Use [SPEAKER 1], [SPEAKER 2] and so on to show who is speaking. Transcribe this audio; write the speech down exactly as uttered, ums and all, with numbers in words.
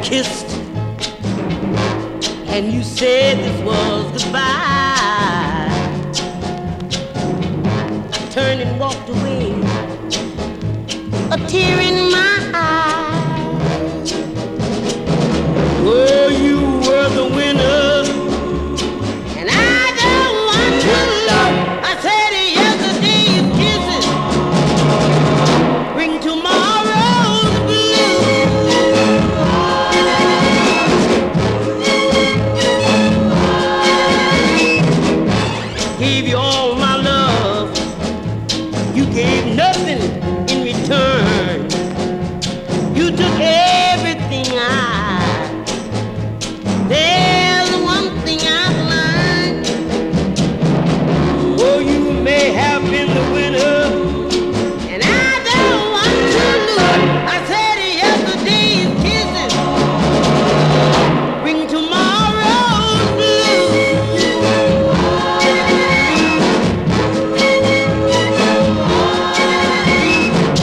[SPEAKER 1] kissed, and you said this was goodbye. I turned and walked away, a tear in my eye. Oh, you were the winner, and I don't want to love. I said yesterday's kisses bring tomorrow's blue. Gave you all